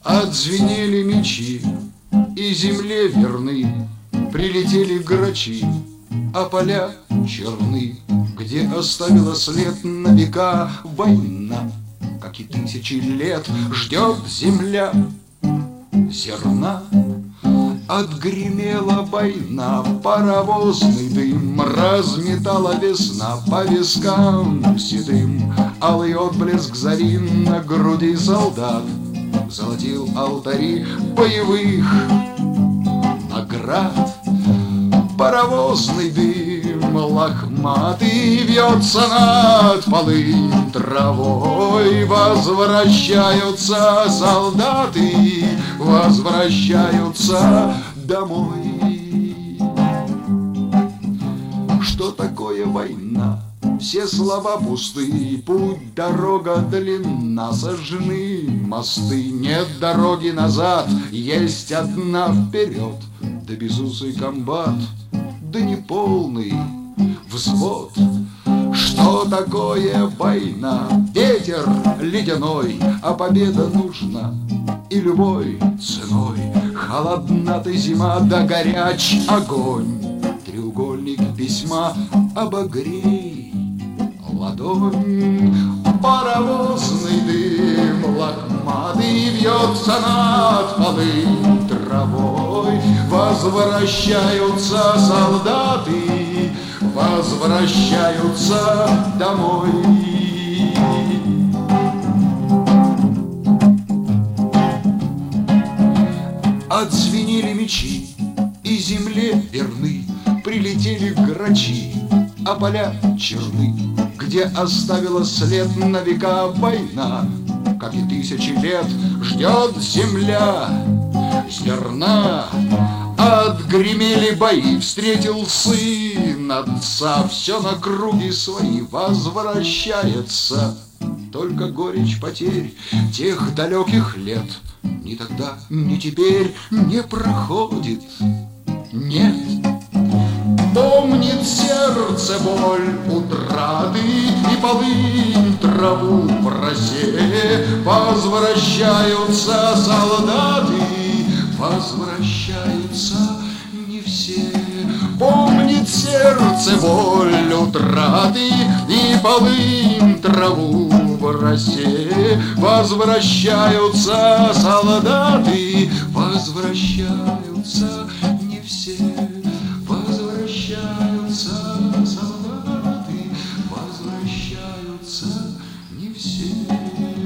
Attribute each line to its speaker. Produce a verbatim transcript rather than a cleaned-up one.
Speaker 1: Отзвенели мечи, и земле верны прилетели грачи, а поля черны, где оставила след на века война. Как и тысячи лет ждет земля зерна. Отгремела война, паровозный дым разметала весна по вискам седым. Алый отблеск зари на груди солдат золотил алтари боевых наград. Паровозный дым лохматый вьется над полынь травой. Возвращаются солдаты, возвращаются домой. Что такое война? Все слова пусты, путь, дорога длинна, сожжены мосты. Нет дороги назад, есть одна вперед. Да безусый комбат, да неполный взвод. Что такое война? Ветер ледяной, а победа нужна и любой ценой. Холодна ты зима, да горяч огонь. Треугольник письма обогрей ладонь. Паровозный дым лохматый вьется над полынь травой. Возвращаются солдаты, возвращаются домой. Отзвенели мечи, и земле верны прилетели грачи, а поля черны, где оставила след на века война. Как и тысячи лет ждет земля зерна. Отгремели бои, встретил сын отца, все на круги свои возвращается. Только горечь потерь тех далеких лет ни тогда, ни теперь не проходит, нет. Помнит сердце боль утраты и полынь траву в росе. Возвращаются солдаты, возвращаются не все. Помнит сердце боль утраты и полынь траву в росе. Возвращаются солдаты, возвращаются не все. Возвращаются солдаты, возвращаются не все.